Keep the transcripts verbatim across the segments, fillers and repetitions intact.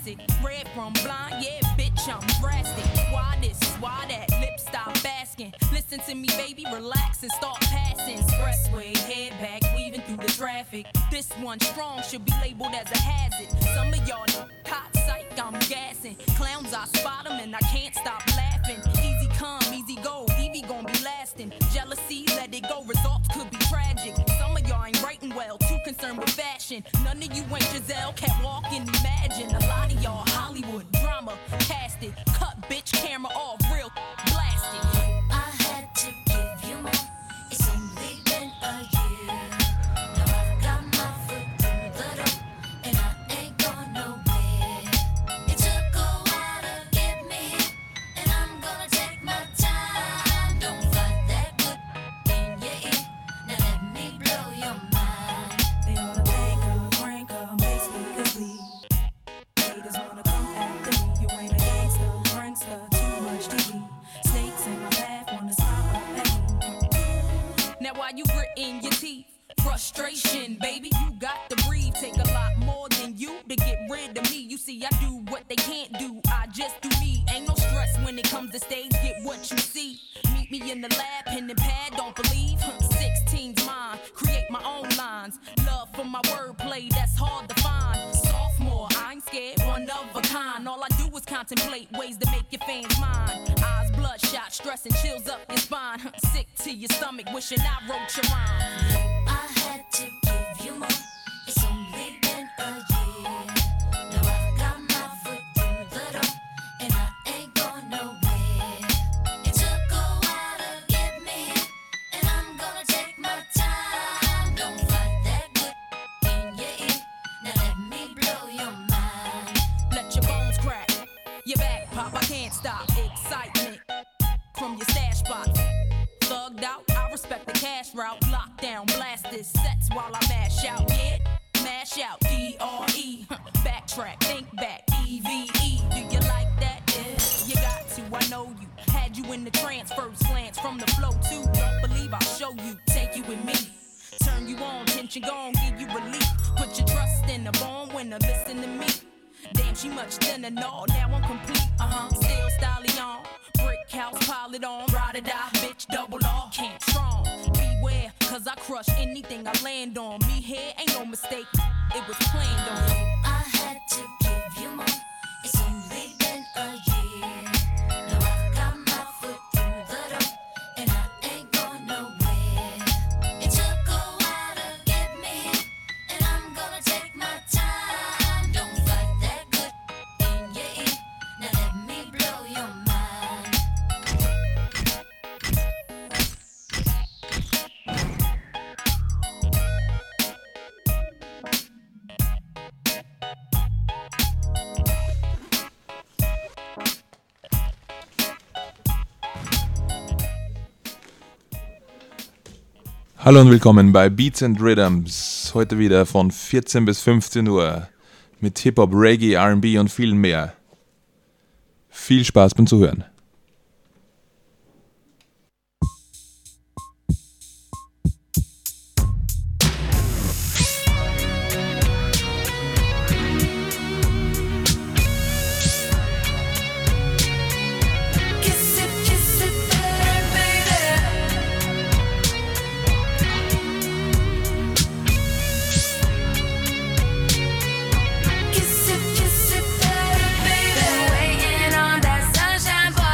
classic. Red from blind, yeah, bitch, I'm drastic. Why this, why that, lip stop basking. Listen to me, baby, relax and start passing. Expressway, head back, weaving through the traffic. This one strong should be labeled as a hazard. Some of y'all know, hot psych, I'm gassing. Clowns, I spot them and I can't stop laughing. Easy come, easy go, Evie gon' be lasting. Jealousy, let it go, results could be tragic. Some of y'all ain't writing well, too concerned with fashion. None of you ain't Giselle, can't walk and imagine. A lot of y'all Hollywood drama, cast it. Cut bitch camera off, real blasted. I had to give you more. It's only been a year. Now I've got my foot through the door, and I ain't going nowhere. It took a while to get me here, and I'm gonna take my time. Don't fight that good in your ear. Now let me blow your mind. They wanna make a crank up, make speakers leave. Haters wanna come after me. You ain't a gangster, prankster, too much T V. Snakes in my path wanna stop up at me. Now while you gritting your teeth, frustration, baby, you got to breathe. Take a lot more than you to get rid of me. You see, I do what they can't do, I just do me. Ain't no stress when it comes to stage, get what you see. Meet me in the lab, pen and pad, don't believe. sixteen's mine, create my own lines. Love for my wordplay, that's hard to find. Sophomore, I ain't scared, one of a kind. All I do is contemplate ways to make your fans mine. Eyes bloodshot, stress and chills up your spine. Sick to your stomach, wishing I wrote your rhyme. I had to give you more. It's only been a year. Now I've got my foot through the door, and I ain't going nowhere. It took a while to get me here, and I'm gonna take my time. Don't fight that good in your ear. Now let me blow your mind. Let your bones crack, your back pop, I can't stop. Excitement from your stash box. Thugged out, I respect the cash route. Lockdown, blast this sets while I mash out. Yeah, mash out, D R E. Backtrack, think back, E V E. Do you like that? Yeah, you got to, I know you. Had you in the trance, first glance from the flow too. Don't believe I'll show you, take you with me. Turn you on, tension gone, give you relief. Put your trust in the bone winner, listen to me. Damn, she much thinner, no, now I'm complete. Uh-huh, still styling on. Brick house, pile it on. Ride or die, bitch, double R. Can't strong. Beware, cause I crush anything I land on. Me here ain't no mistake, it was planned on. I had to give you more. It's only been a year. Now I've got my foot through the door, and I ain't going nowhere. It took a while to get me here, and I'm gonna take my time. Don't fight that good in your ear. Now let me blow your mind. Hallo und willkommen bei Beats and Rhythms. Heute wieder von vierzehn bis fünfzehn Uhr mit Hip-Hop, Reggae, R and B und viel mehr. Viel Spaß beim Zuhören. Kiss it, kiss it there, baby. Kiss it, kiss it there, baby. Been waiting on that sunshine, boy.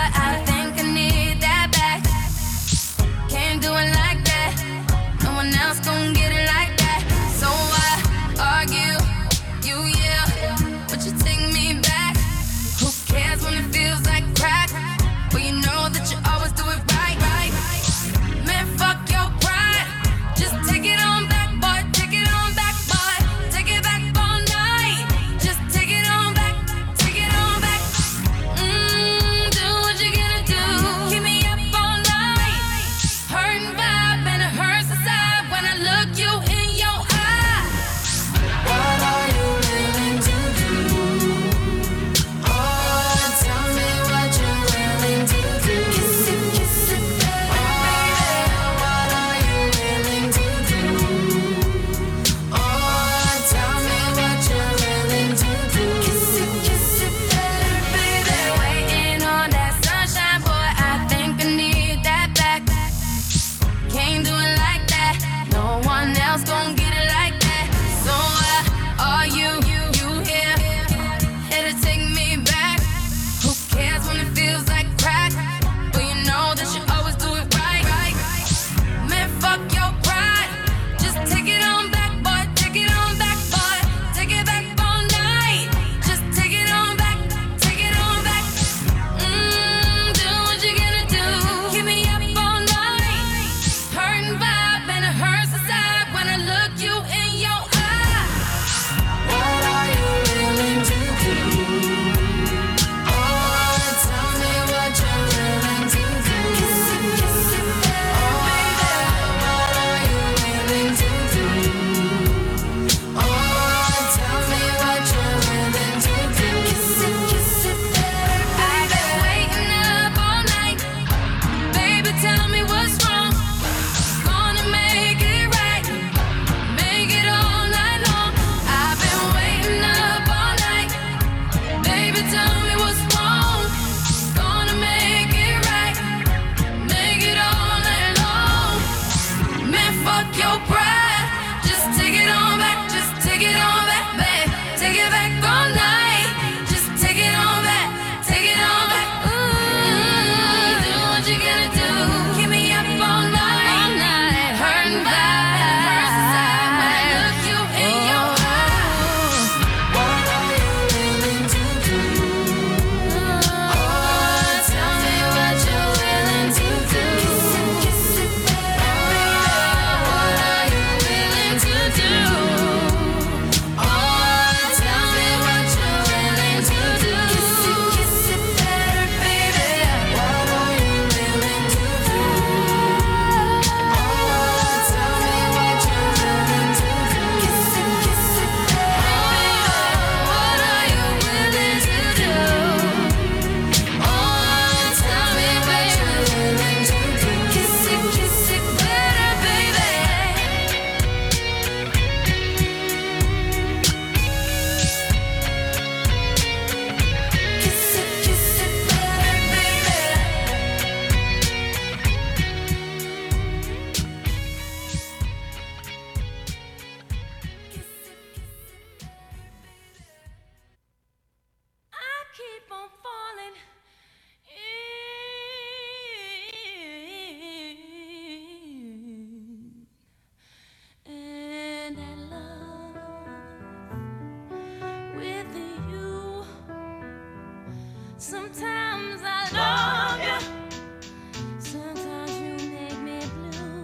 Sometimes I love you. Sometimes you make me blue.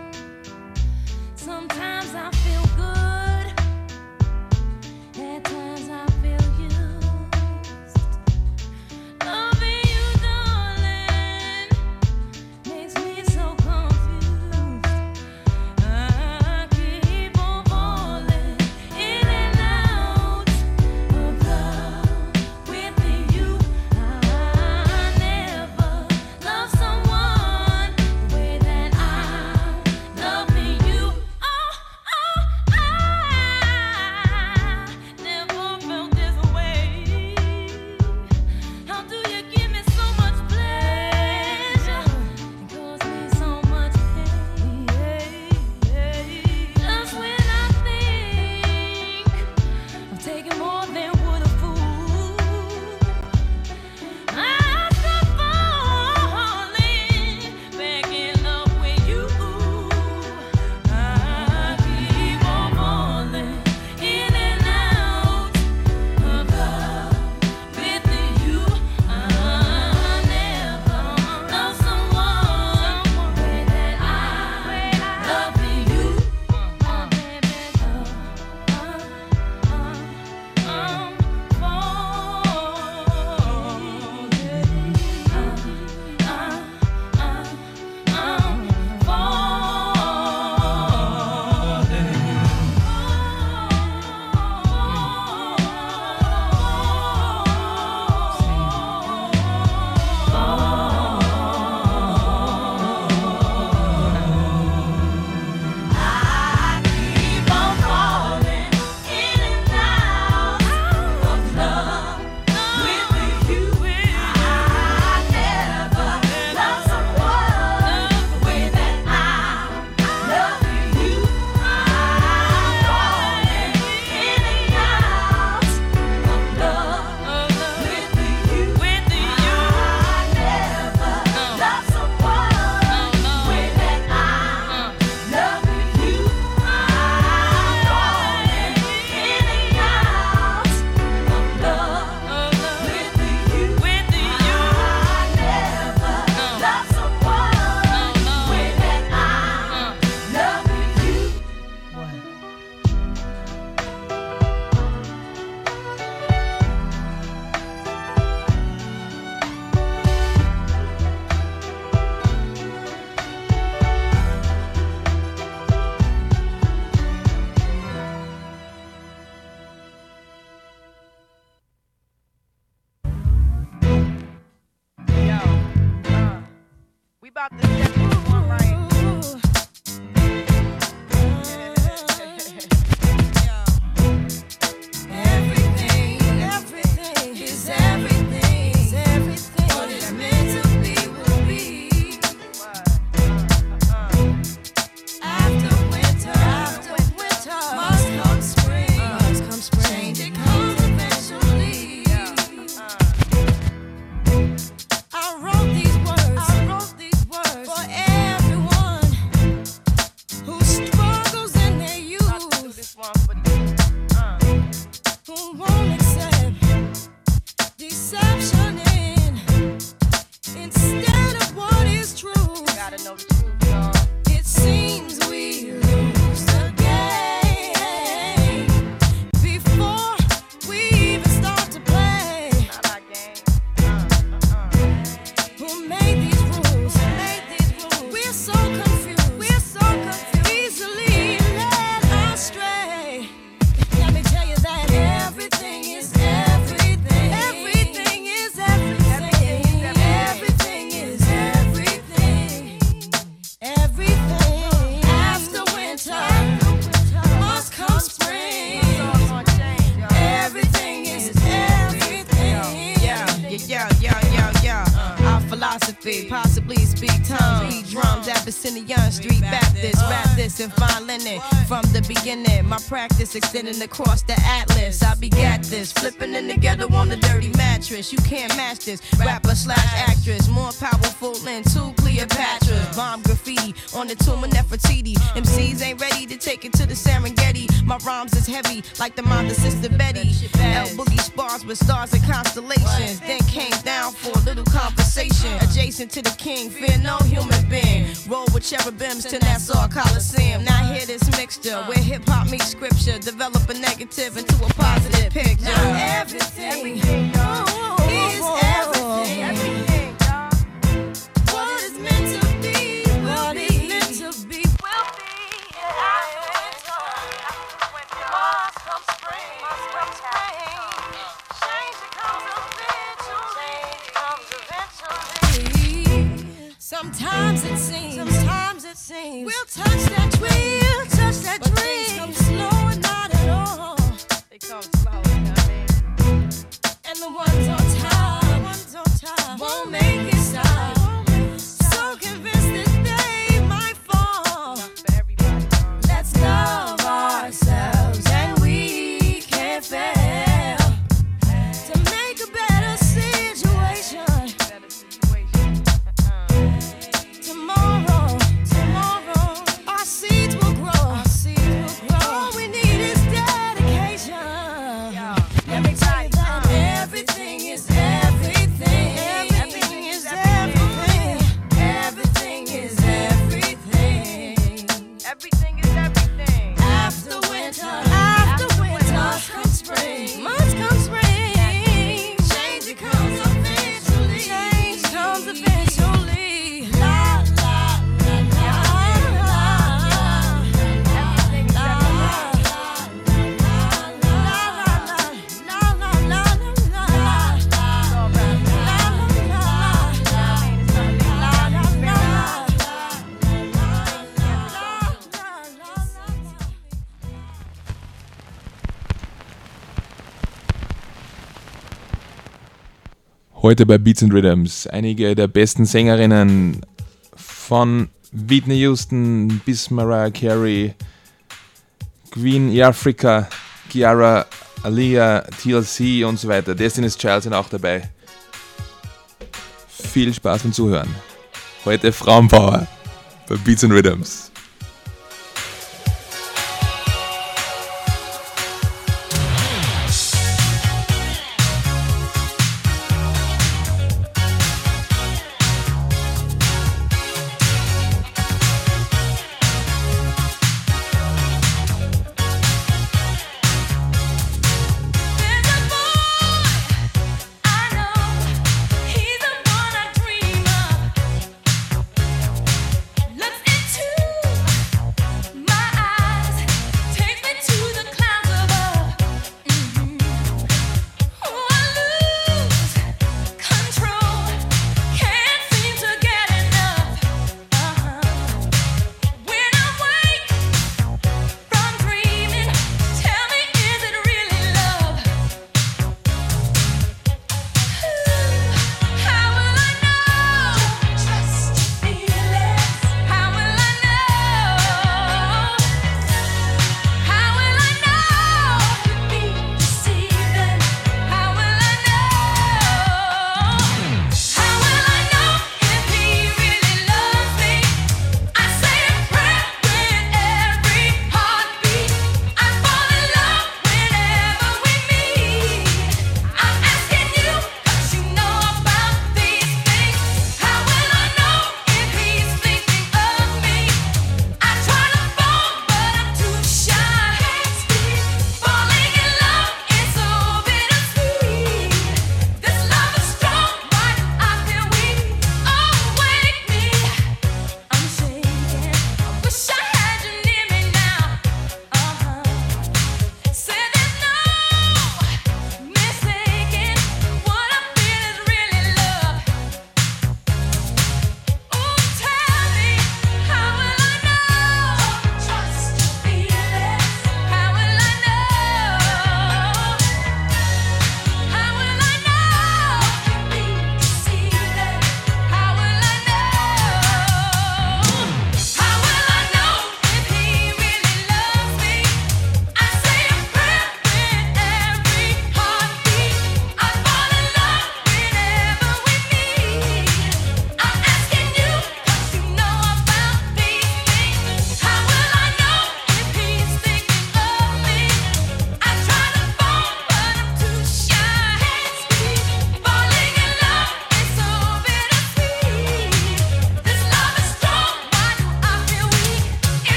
Sometimes I feel good. At times I feel used. Loving you, darling, makes me so confused. I keep on falling in and out of love with you. I never loved someone the way that I'm loving you. Oh, oh, I never felt this way. How do you give me so much pleasure and cause me so much pain? Just when I think I'm taking more than would a fool, I start falling back in love with you. I keep on falling in and out of love with you. I never loved someone the way that I love you. Oh, baby, oh, I'm keep on falling in and out of love with you. I never loved someone the way that I love you. I'm falling in and out of love with you. I never loved someone the way that I love you. I'm falling in and out of love with you. I never loved someone the way that I love you. Yo, uh, we about to step into one right. Everything, everything is everything, is everything. What it's meant to be will be. After winter, after winter, must come spring. Must come spring. Change it comes eventually. I wrote these words. I wrote these words for everyone who struggles in their About to do youth, this one for the youth. Uh, who won't accept deception in instead of what is true. gotta know the truth, y'all. It seems we lose the game before we even start to play. Not our game. Uh, uh, uh. Who made these rules? Who made these rules? We're so confused. We're so confused. Easily led astray. Let me tell you that everything is everything. Everything is everything. Everything is everything. Everything. After winter must come spring. It's all gonna change, y'all. Everything is everything. Yeah, yeah, yeah, yeah, yeah, yeah. Our philosophy possibly speak tongues. Beat drums at in the young street Baptist. Rap this in fine linen from the beginning. My practice extending across the atlas. I begat this, flipping in together on the dirty mattress. You can't match this. Rapper slash actress, more powerful than two Cleopatras. Bomb graffiti on the tomb of Nefertiti. M Cs ain't ready to take it to the Serengeti. My rhymes is heavy like the mind of Sister Betty. L Boogie spars with stars and constellations. Then came down for a little conversation. Adjacent to the king, fear no human being. Roll with cherubims to Nassau Coliseum. Now hear this mixture where hip hop meets scripture. Develop a negative into a positive picture. Now everything, everything oh, is everything. Everything, dog. What is meant to be, what is meant to be, will be. After winter, after winter, must come spring, must come spring. Change it comes eventually, comes eventually. Sometimes it seems, sometimes it seems we'll touch that dream, we'll touch that but dream. Things come slow and not at all. They come slow, you know what I mean? And the ones on top, the ones on top won't make it stop. So convinced that they might fall. Let's love ourselves and we can't fail to make a better situation. Tomorrow, tomorrow, our seeds will grow. Our seeds will grow. All we need is dedication. Let me tell you that everything is everything. Everything is everything. Everything is everything. Everything is everything. After winter, after winter, must come spring. Must come spring. Change it comes eventually. Change comes eventually. La la la la la. Everything is everything. Heute bei Beats and Rhythms einige der besten Sängerinnen von Whitney Houston bis Mariah Carey, Queen, Africa, Kiara, Aaliyah, T L C und so weiter. Destiny's Child sind auch dabei. Viel Spaß beim Zuhören. Heute Frauenpower bei Beats and Rhythms. There's a boy I know, he's the one I dream of. Looks into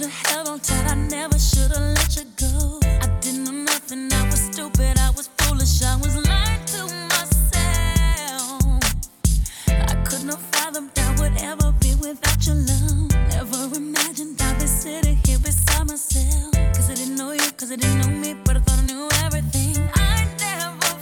should've held on tight, I never should've let you go. I didn't know nothing, I was stupid, I was foolish, I was lying to myself. I could not fathom that I would ever be without your love. Never imagined I'd be sitting here beside myself. Cause I didn't know you, cause I didn't know me, but I thought I knew everything. I never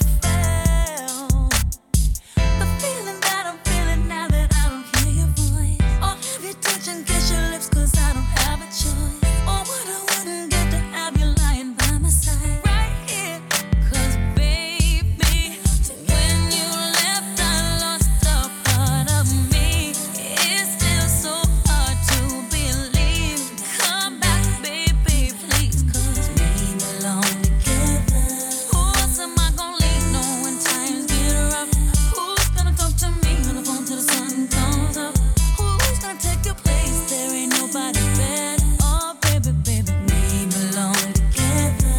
felt the feeling that I'm feeling now that I don't hear your voice. Or have you touch and kiss your lips cause I don't have a choice. Or what I wouldn't get to have you lying by my side right here. Cause baby, when you left I lost a part of me. It's still so hard to believe. Come back baby please, cause we belong together. Who else am I gonna lean on when times get rough? Who's gonna talk to me on the phone till the sun comes up? Who's gonna take your place? There ain't nobody better. Oh baby, baby, we belong together.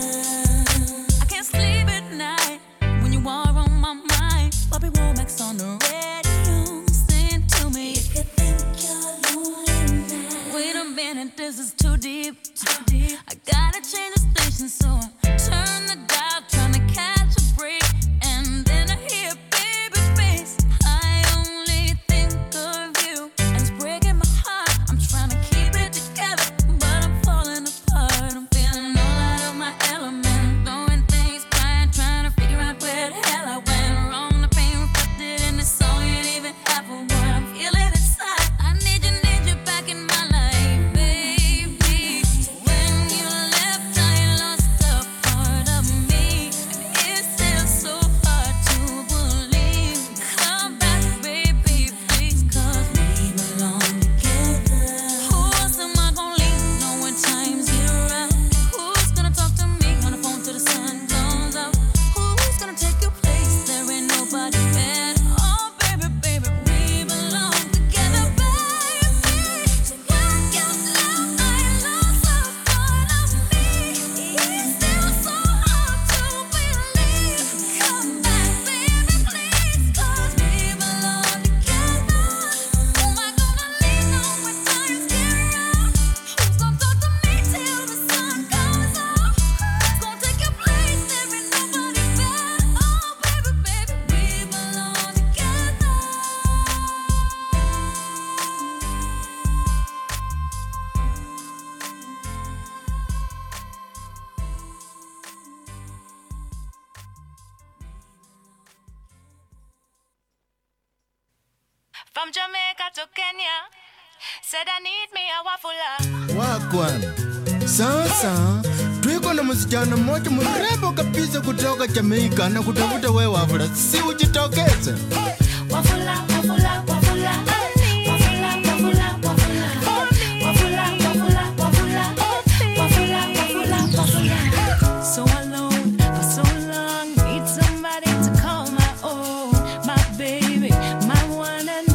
I can't sleep at night when you are on my mind. Bobby Womack's on the radio, sing to me. If you think you're lonely now, wait a minute, this is too deep, too deep. I gotta change the station, so I turn the dial, trying to catch a break, and then I hear baby face. I only think of you, and it's breaking my heart. I'm trying to keep it together, but I'm falling apart. I'm feeling all out of my element, throwing things, crying, trying to figure out where the hell I went wrong. The pain reflected in the song ain't even half of what I'm feeling inside. I need you, need you back in my life, baby. When you left, I lost a part of me, and it's still so hard to believe. Come back, baby, please, cause we belong together. Who else am I gonna lean on when times get rough? Who's gonna talk to me on the phone till the sun comes up? Who's gonna take your place? There ain't nobody better. Oh baby, baby, we belong together, baby. So when you left, I lost a part of me. It's still so hard to believe. Come back, baby, please, cause we belong together. Who am I gonna lean on when times get rough? Who's gonna talk to me till the sun comes up? Who's gonna take your place? There ain't nobody better. Oh baby, baby, we belong together. From Jamaica to Kenya, said I need me a waffle. Wagwan. Sasa tuko na msichana mmoja mrembo kabisa kutoka Jamaica na kutafuta wewe wavula, si ujitokeze. Waffle, waffle, waffle. Waffle, waffle, waffle. Waffle, waffle, waffle. Waffle, waffle, waffle. So alone for so long, need somebody to call my own, my baby, my one and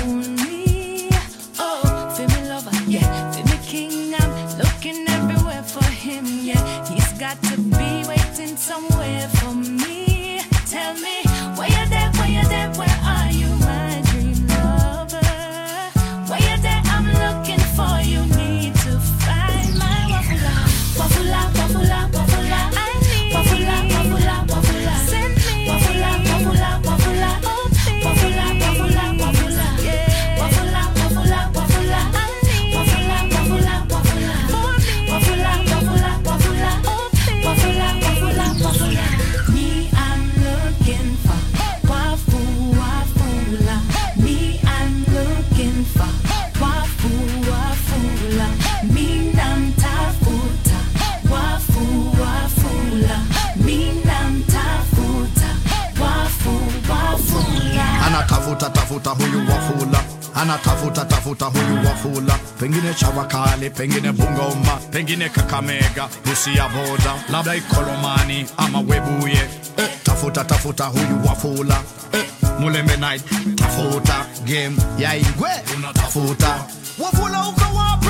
only. Oh, feel me lover, yeah, feel me king. I'm looking everywhere for him, yeah. He's got to be waiting somewhere for me. Tell me, where you there, where you there, where are you, my dream lover? Where you there, I'm looking for you. Need to find my waffle, waffle, waffle, waffle. I need waffle, waffle, waffle. Send me waffle, waffle, waffle. Oh, please. Waffle, waffle, waffle. Yeah. Waffle, waffle, waffle. I need waffle, waffle, waffle. For me. Waffle, waffle, waffle. Oh, please. Waffle, waffle, waffle. Me, I'm looking for waffle, waffle. Me, I'm looking for waffle, waffle. Me, nam tafuta waffle, waffle. Me, nam tafuta waffle, waffle. Anatafuta tafuta huyu wafula, anatafuta tafuta huyu wafula. Pengine Chavakali, pengine Bungoma, pengine Kakamega, Busia boda, labda Ikolomani ama Webuye. Eh, tafuta tafuta huyu wafula. Eh, Mulembe night, tafuta game ya Igwe, unatafuta wafula uko wapi?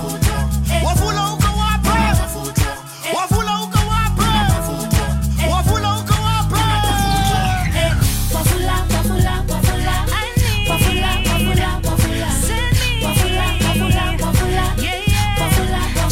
Wafula uko wapi? Wafula uko wapi? Wafula uko wapi? Waffle, waffle, waffle. I need waffle, waffle, waffle. Send me waffle, waffle, waffle. Yeah, yeah. Waffle, waffle.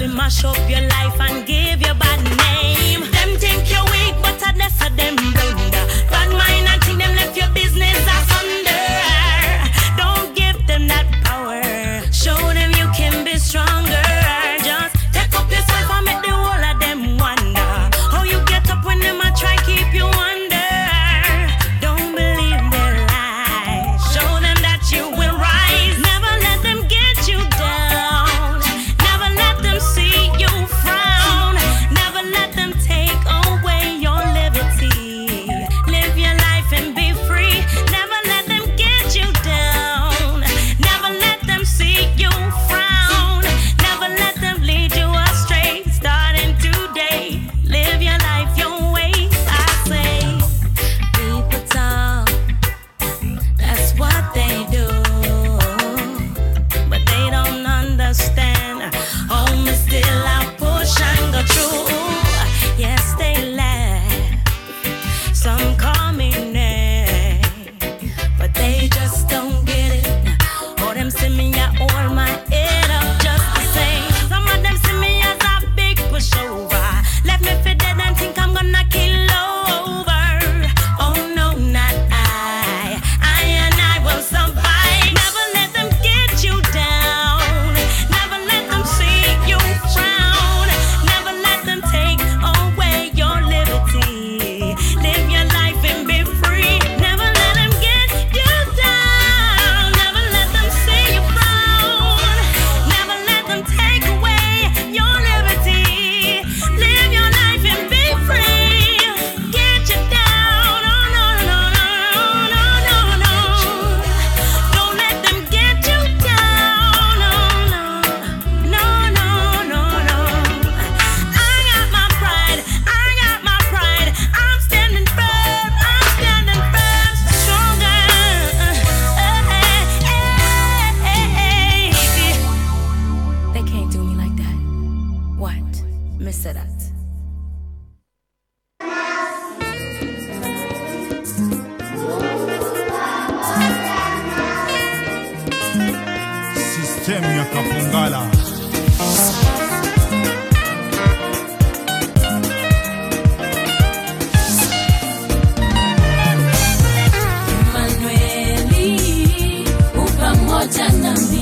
fi mash up your life and give you bad name. Them think you're weak, but I less of them blunder. Bad mind and think them left your business asunder. Don't give them that power. Show them you can be stronger. Just take up yourself and make the whole of them wonder how you get up when them a try keep you under. Don't believe their lies. Show them that you will rise. Never let them get you down. Never let them see you frown. Never let them take away your liberty. Live your life and be free. Never let them get you down. Never let them see you frown. Never let them lead you astray. Starting today, live your life your way. I say, people talk, that's what they do, but they don't understand. Oh, me still I push and go through. Yes, they laugh, some call me name, but they just don't get it. Or them see me, I hold my head up just the same. Some of them see me as a big pushover. Left me for dead and think I'm gonna kill over. Oh no, not I. I and I will survive. Never let them get you down. Never let them see you frown. Never let them take away your liberty. Live your life and be free. Never let them get you down. Never let them see you frown. Never let them take away your liberty. Live your life and be free. Get you down. Oh no, no, no, no, no, no. Don't let them get you down. No, no, no, no, no. I got my pride. I got my pride. I'm standing firm. I'm standing firm. Stronger. They can't do me like that. What? Miss it at. System ya Kapungala. Emanueli, upamoja nami.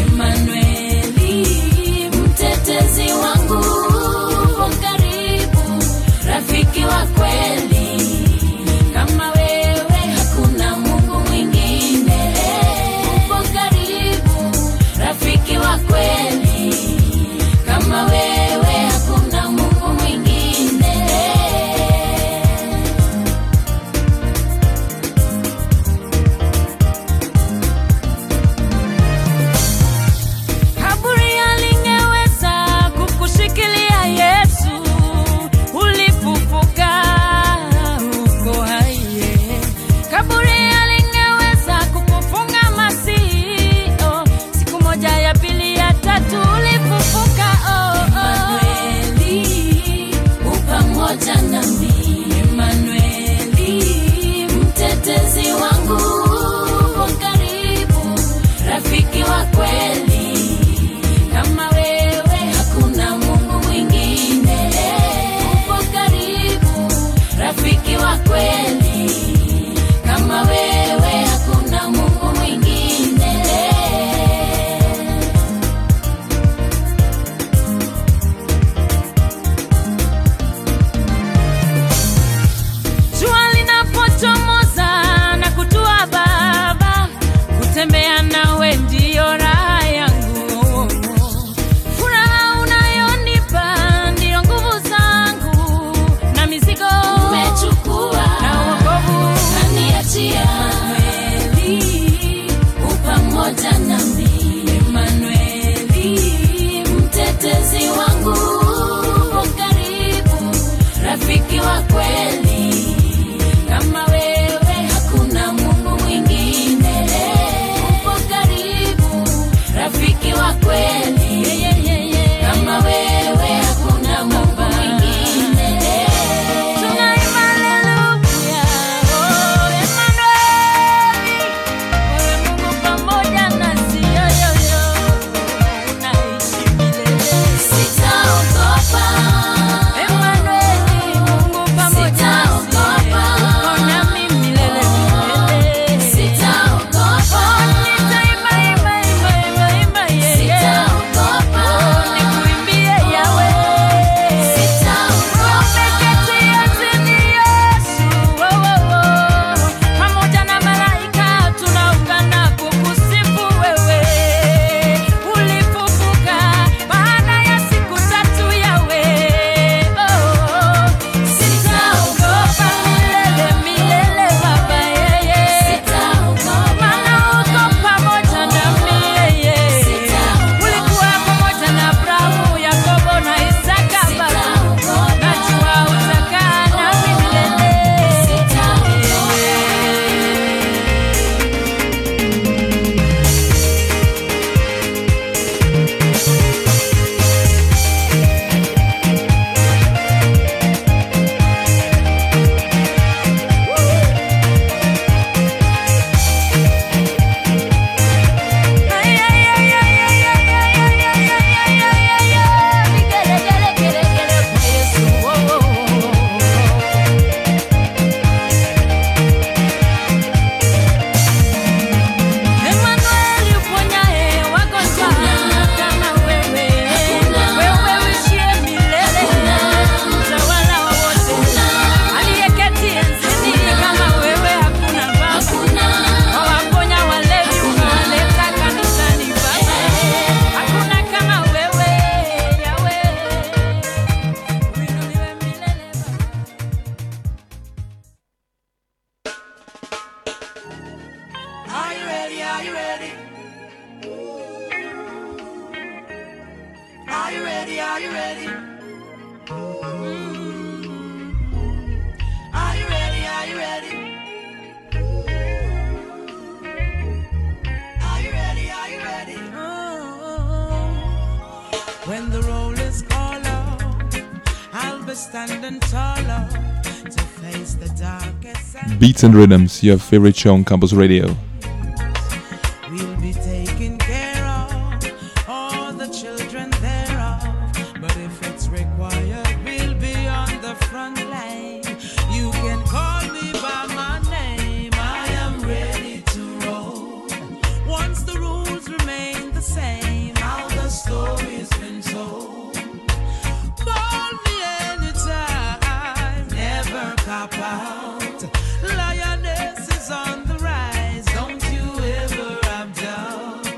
Emanueli, mtetezi wangu, upo karibu, rafiki wa kweli. Kama wewe hakuna Mungu mwingine. Upo karibu, rafiki wa kweli. Kama wewe hakuna Mungu mwingine. Kaburi alingeweza kukushikilia Yesu, ulifufuka uko hai. Kaburi alingeweza kukufunga masio, siku moja ya pili ya tatu ulifufuka. Oh, oh. Emanueli, upamoja nami. Emanueli, mtetezi wangu, upo karibu, rafiki wa kweli. Kama wewe hakuna Mungu mwingine. Upo karibu, rafiki wa kweli. Kama wewe hakuna Mungu mwingine. Jua linapochomoza na kutua baba, kutembea nawe ndio raha yangu. ready? Are you ready? Are you ready? Are you ready? Are you ready? Are you ready? When the roll is called out, I'll be standing taller to face the darkest. Beats and Rhythms, your favorite show on Campus Radio. We'll be taking care of all the children thereof. But if it's required, we'll be on the front line. You can call me by my name. I am ready to roll. Once the rules remain the same, how the story's been told. Call me anytime, never cop out. Lioness is on the rise, don't you ever have doubt.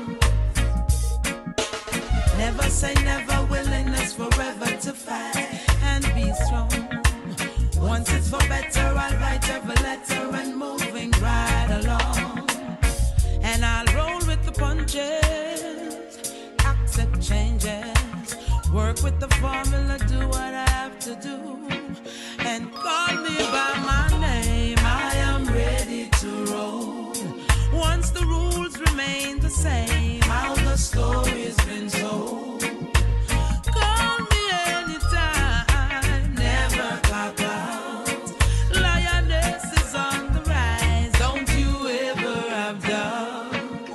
Never say never, willingness forever to fight and be strong. Once it's for better, I'll write every letter and moving right along. And I'll roll with the punches, accept changes, work with the formula, do what I have to do. And call me by my name, I am ready to roll. Once the rules remain the same, how the story's been told. Call me anytime, never clock out. Lioness is on the rise, don't you ever have doubt.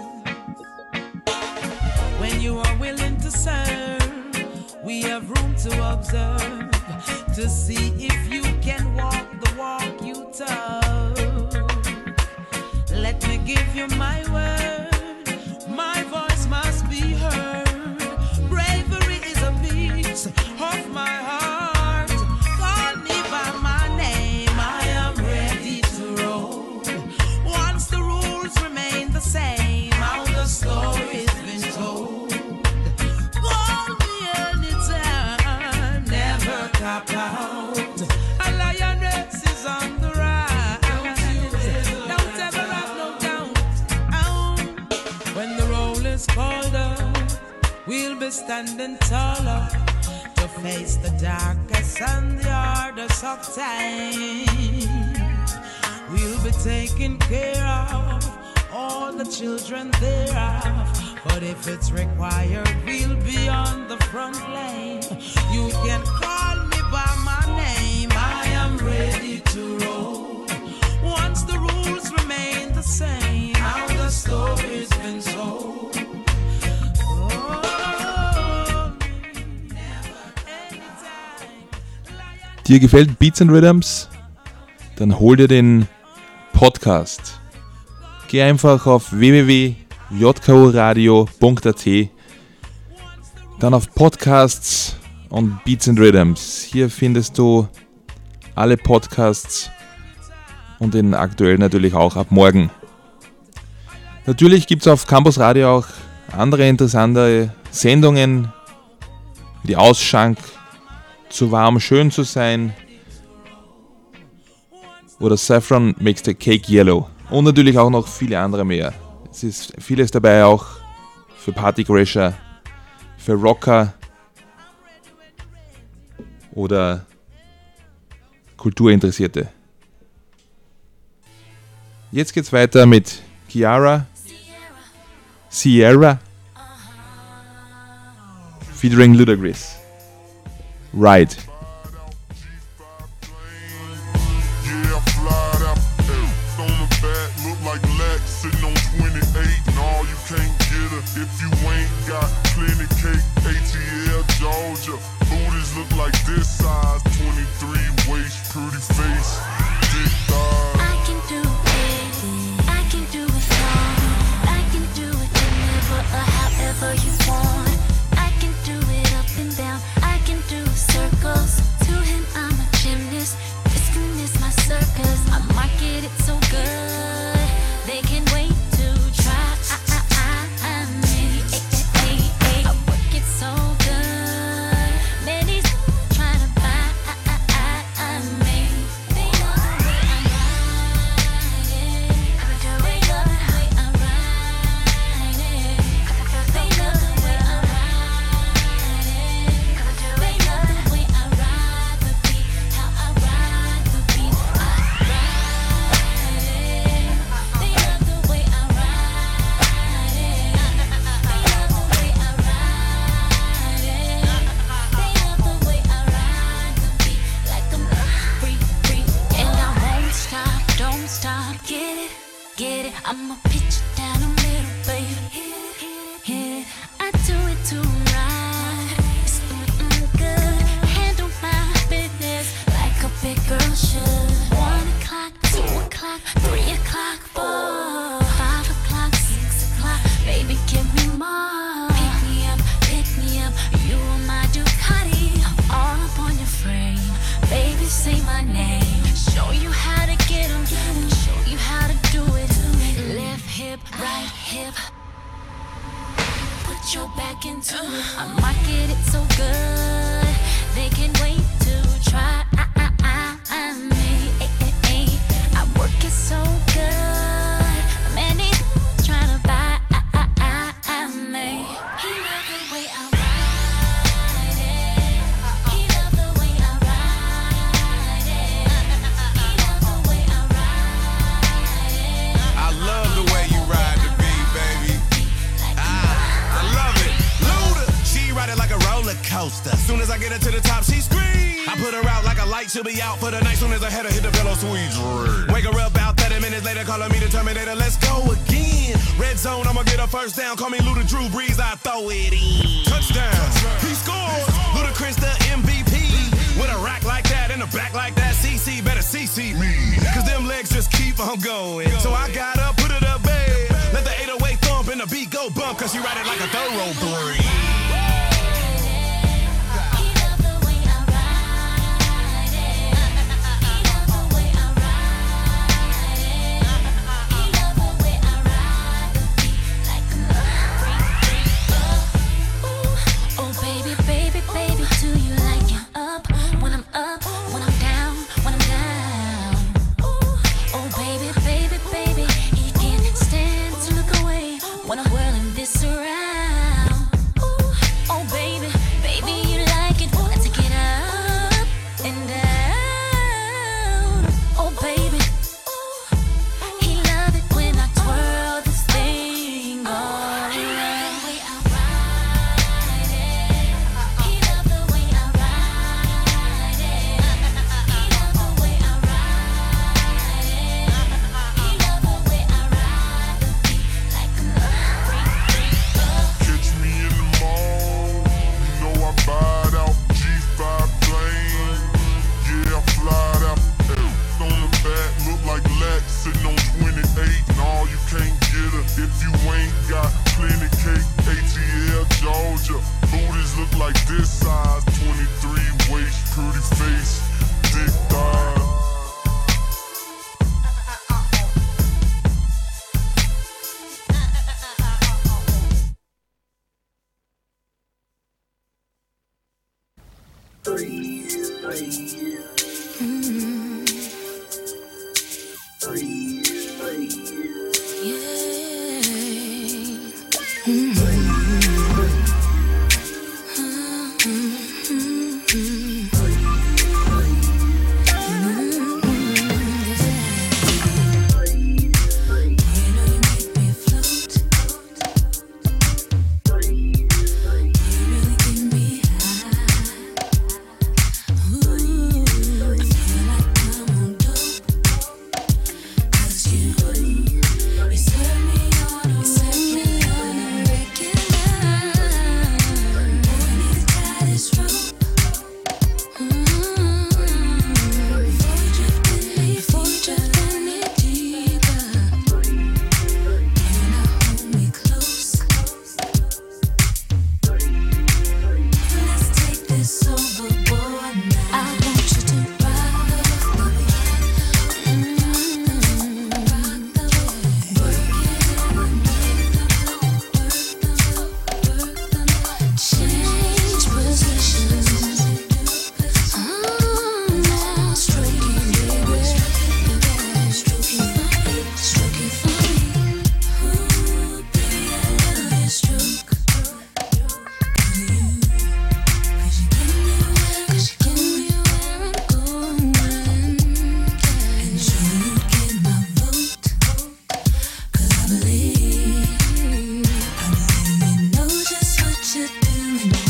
When you are willing to serve, we have room to observe, to see if you can walk the walk you took. Let me give you my word, my voice must be heard. Bravery is a piece of my heart. Call me by my name, I am ready to roll. Once the rules remain the same, how the story's been told. Call me anytime, never cop out. A lioness is on the rise, don't ever have no doubt. Oh, when the roll is called up, we'll be standing taller to face the darkest and the hardest of times. We'll be taking care of all the children thereof. But if it's required, we'll be on the front lane. You can call me by my name, I am ready to roll. Once the rules remain the same, how the story's been told. Oh, never, anytime. Dir gefällt Beats and Rhythms? Dann hol dir den Podcast. Geh einfach auf w w w punkt j k o radio punkt a t, dann auf Podcasts und Beats and Rhythms. Hier findest du alle Podcasts und den aktuell natürlich auch ab morgen. Natürlich gibt es auf Campus Radio auch andere interessante Sendungen, wie die Ausschank, Zu warm schön zu sein oder Saffron makes the cake yellow und natürlich auch noch viele andere mehr. Es ist vieles dabei auch für Partycrasher, für Rocker oder Kulturinteressierte. Jetzt geht's weiter mit Kiara, Sierra, featuring Ludacris. Ride. If you ain't got plenty cake, A T L, Georgia. Booties look like this size, twenty-three waist, pretty face, big thighs. I can do it, I can do it all. I can do it whenever or however you want. I can do it up and down, I can do circles. To him I'm a gymnast, this can is my circus. I market it so good, they can wait to try. I, I, I, I'm ready, ay, ay, ay, ay. I work it so good, man, he's trying to buy. put your back into it. I market it so good, they can't wait to try. I, I, I, I, me, eh, eh, eh. I work it so good, many trying to buy. I, I, I, I, me. He love the way I ride it. He love the way I ride it. He love the way I ride it. I love the way you ride the beat, baby. Ah, I love it. Luda, she ride it like a roller coaster. Soon as I get her to the top, she screams. I put her out like a light, she'll be out for the night. Soon as I head her hit the pillow, sweet dream. Wake her up about thirty minutes later, calling me the Terminator. Let's go again. Red zone, I'ma get her first down. Call me Luda Drew Brees, I throw it in. Touchdown, he scores. Ludacris the M V P. With a rack like that and a back like that, C C better C C me. Cause them legs just keep on going. So I got up, put it up, babe. Let the eight oh eight thump and the beat go bump. Cause she ride it like a thoroughbred. Doing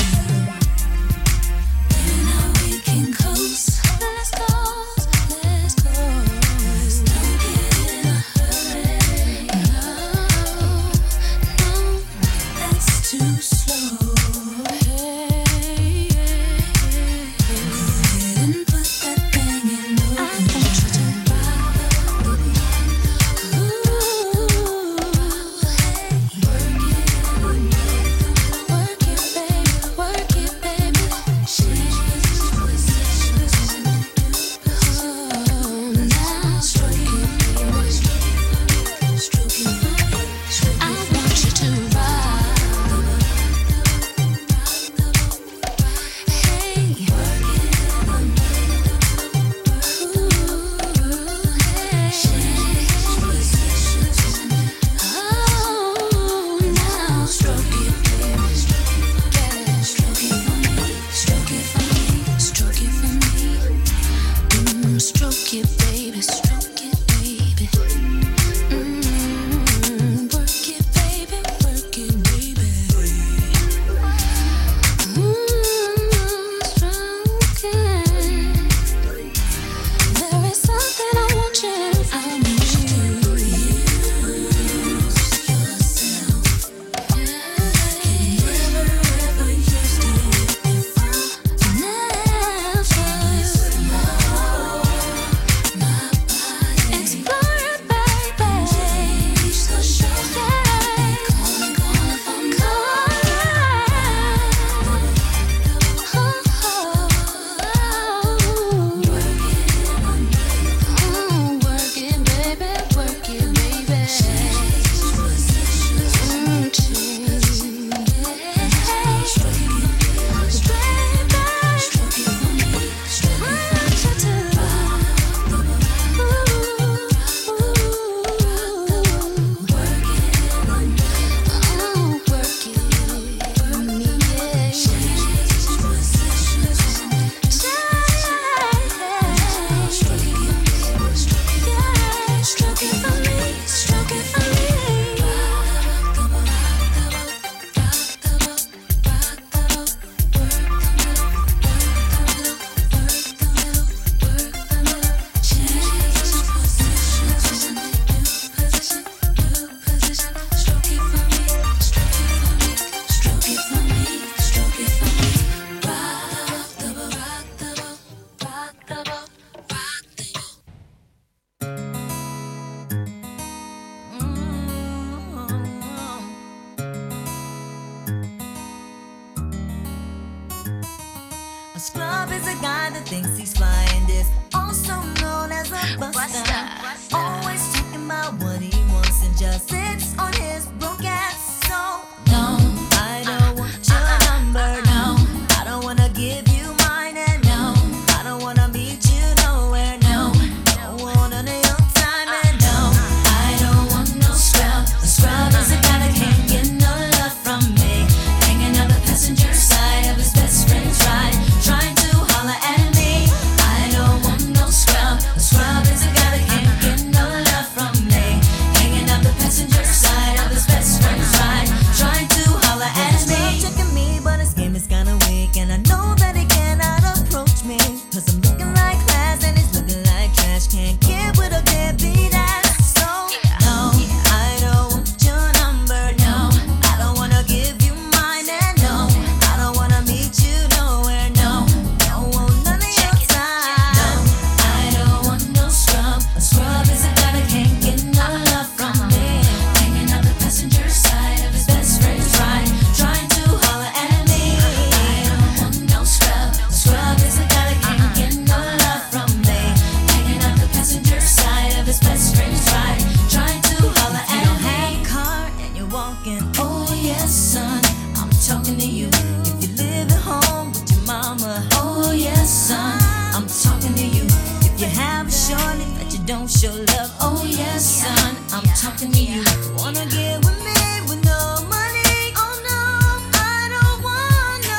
Scrub is a guy that thinks he's fly and is also known as a buster. Always talking about what he wants and just sits on his broke ass. So no, I don't want your number. No, I don't wanna give you mine. And no, I don't wanna meet you nowhere. No, don't want none of your time. And no, I don't want no scrub. A scrub is a guy that can't get no love from me. Hanging on the passenger side of his best friend's ride, trying to holler at me. I don't want no scrub. A scrub is a guy that can't get no love from me. Hanging on the passenger side of his best friend's ride, trying to holler at me. Checking me, but his game is kinda weak, and I know that he cannot approach me, cause I'm looking like class and he's looking like trash. Can't get with a deadbeat ass. So no, I don't want your number. No, I don't wanna give you mine. And no, I don't wanna meet you nowhere. No, don't want none of your time. No, I don't want no scrub. A scrub is a guy that can't get no love from me. Hanging on the passenger side of his best friend's ride, trying to holler at me. I don't want no scrub. A scrub is a guy that can't get no love from me. Hanging on the passenger side of his best friend's ride, trying to holler at me. You don't have a car and you're walking. Oh yes, son, I'm talking to you. If you live at home with your mama. Oh yes, son, I'm talking to you. If you have a shorty that you don't show love. Oh yes, son, I'm talking to you. Wanna get with me with no money? Oh no, I don't want no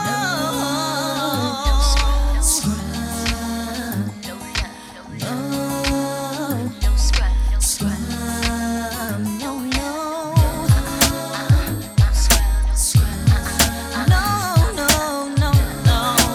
scrub. No, no scrub. Scrub, no, no. Scrub, no, no, no, no.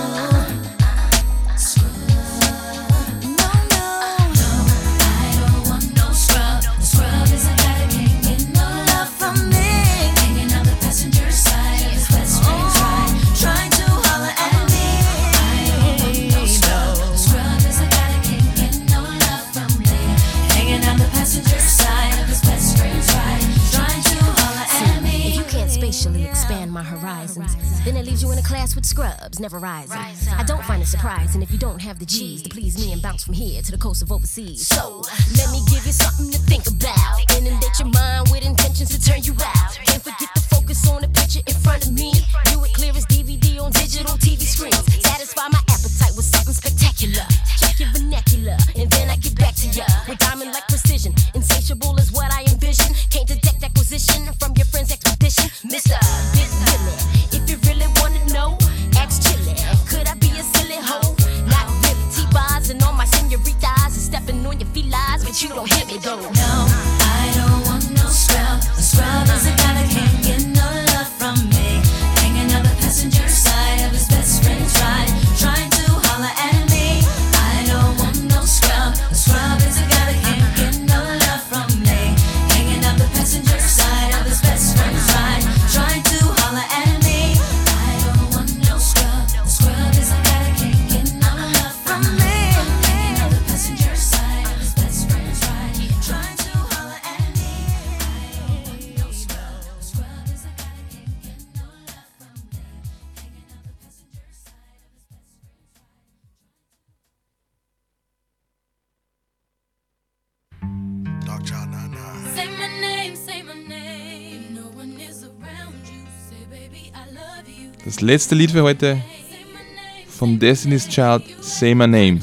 Scrub, no, no, no. I don't want no scrub. A scrub is a guy that can't get no love from me. Hanging on the passenger side of his best friend's ride, trying to holler at me. I don't want no scrub. A scrub is a guy that can't get no love from me. Hanging on the passenger side of his best friend's ride, trying to holler at me. If you can't spatially expand my horizons, then it leaves you in a class with scrubs, never rising. I don't find it surprising if you don't have the G's to please me and bounce from here to the coast of overseas. So, let me give you something to think about. Inundate your mind with intentions to turn you out. Can't forget to focus on the picture in front of me. View it clear as D V D on digital T V screens. Satisfy my appetite with something spectacular. Check your vernacular, and then I get back to ya with diamond-like precision. Insatiable is what I envision. Can't detect acquisition from your friend's expedition. Mister Big Willie, if you really wanna know, ask Chili. Could I be a silly hoe? Not really. T-bars and all my senoritas and stepping on your felines, but you don't hit me though. No, I don't want no scrub. A scrub is a guy that Das letzte Lied für heute von Destiny's Child, Say My Name.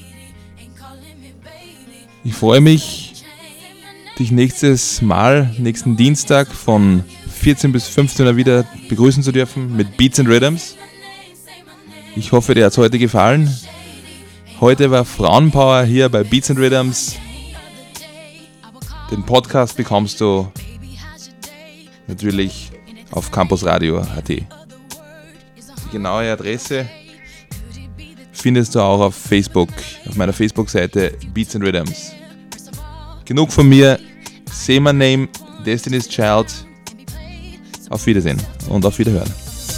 Ich freue mich, dich nächstes Mal, nächsten Dienstag von vierzehn bis fünfzehn Uhr wieder begrüßen zu dürfen mit Beats and Rhythms. Ich hoffe, dir hat es heute gefallen. Heute war Frauenpower hier bei Beats and Rhythms. Den Podcast bekommst du natürlich auf campusradio punkt at. Die genaue Adresse findest du auch auf Facebook, auf meiner Facebook-Seite Beats and Rhythms. Genug von mir. Say My Name, Destiny's Child. Auf Wiedersehen und auf Wiederhören.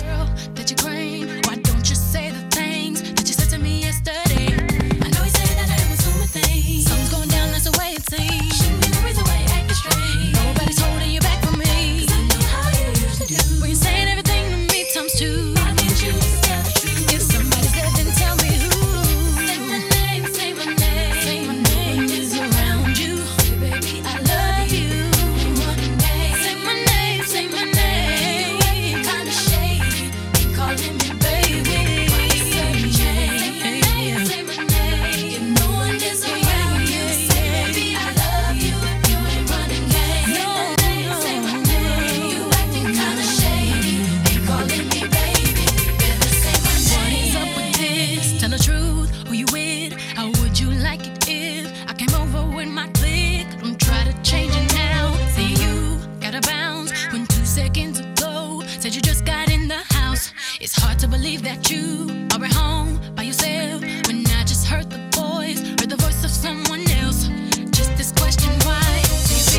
It's hard to believe that you are at home by yourself when I just heard the voice, heard the voice of someone else. Just this question, why?